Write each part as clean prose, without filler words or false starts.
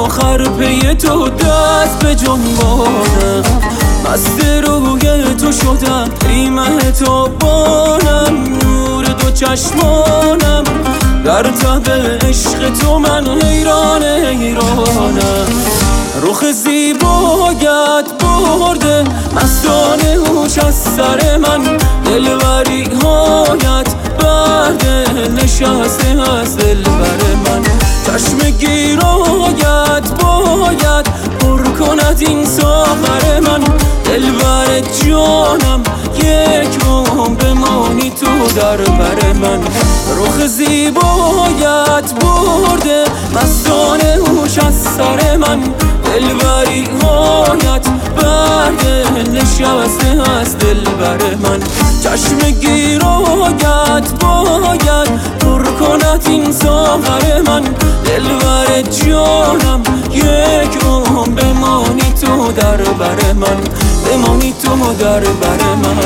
آخر پی تو دست به جنبانم، مست روی تو شدم ریمه تو بانم، نور دو چشمانم در تب عشق تو من حیران حیرانم. رخ زیبایت برده مستانه هوش از سر من، دلبری هایت برده نشسته از دلبر من. چشم گیرایت باید پر کند این ساغر من، دلبر جانم یک عمر بمانی تو در بر من. رخ زیبایت برده مستانه هوش از سر من، دلبری هایت برده نشسته از دلبر من. چشم گیرایت باید پر کند این ساغر من، دلبر جانم یک عمر بمانی تو در بر من، بمانی تو در بر من.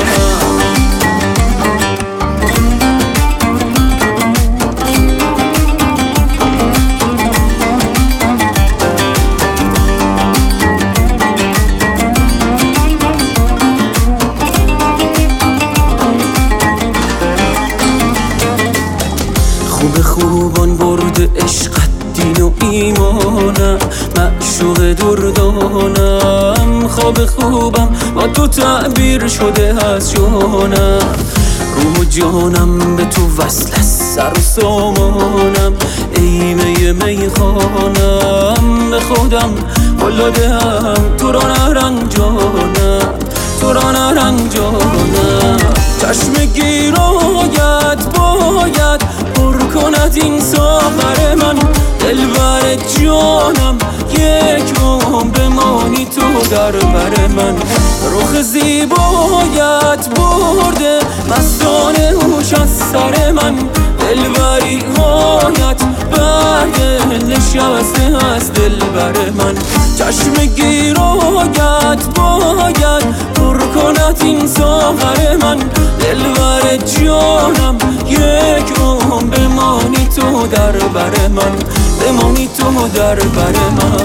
خوب خوبان برد عشقت دین و ایمانم، معشوق دردانم. خواب خوبم با تو تعبیر شده از جانم، روح و جانم به تو وصل است سر و سامانم. ای می میخانم به خودم قلادم، تو را نرنجانم، تو را نرنجانم. چشم گیرایت باید پر کند این ساغر من، دلبر جانم یک عمر بمانی تو در بر من. رخ زیبایت برده مستانه هوش از سر من، دلبری هایت برده نشسته از دلبر من. چشم گیرایت باید پر کند این ساغر من، دلبر جانم یک عمر بمانی تو در بر من، بمانی تو در بر من.